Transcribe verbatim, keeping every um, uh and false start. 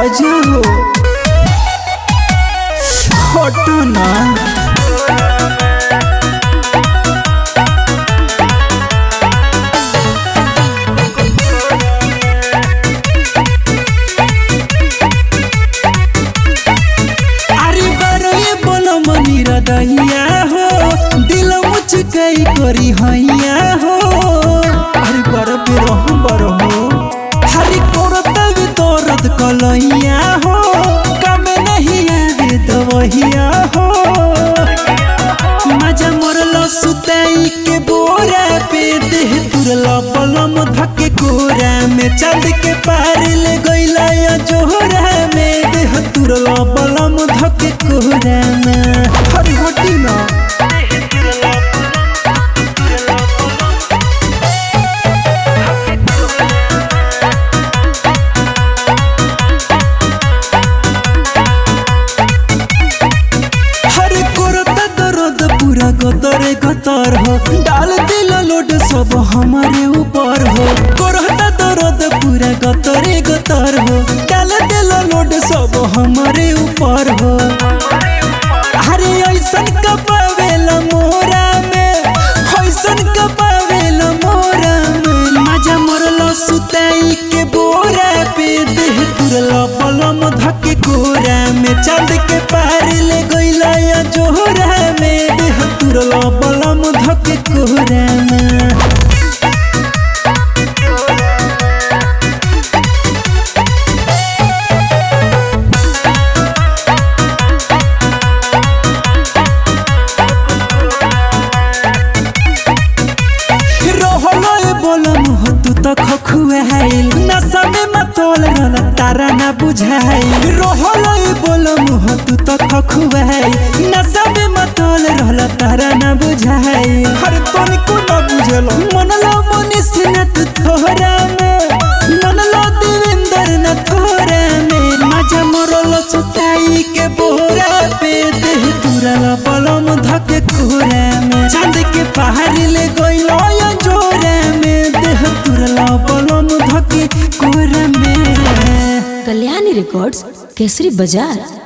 आजा हो हटो ना। दहिया हो दिल मुचकाई करी हैया हो अरे बरफ रहूं बरहो हरी कोरतब दर्द कलैया हो कम नहीं आवे दवहिया हो मजा मरल सुताई के बोरा पे देह तुरला पलम धके कोरा में चांद के पार ले गइला या जोहरा में देह तुरला पलम धके कोरा में हरी होटी ना। हरे कोरता दर्द पूरा गतरे गतर हो डाल दिल लोड सब हमारे ऊपर हो कोरता दर्द पूरा गतरे गतर हो डाल दिल लोड सब हमारे ऊपर हो हरे ऐसन कपावेला मोरा में ऐसन कपावेला मोरा में मजा मरल सुताई के बोरा पे देह तुरला पलम धके कोरा में चांद के पार ले गइला या जोहरा में देह तुरला पलम धके कोरा में। तू तो खखुआइल नशा में मतोल रहल तारा ना बुझाइल रोहल बोलम हो तू तो खखुआइल नशा में मतोल रहल तारा ना बुझाइल हर तोनी को ना बुझलो मनलो मनीष न तू थोरा में मनलो देवेंद्र न थोरा में मजा मरल सुताई के बोरा पे देह तुरला पलम धके कोरा में चांद के पहाड़ ले गइलो या जोरा में देह तुरला पलम धके कोरा में। कल्याणी रिकॉर्ड्स केसरी बाजार।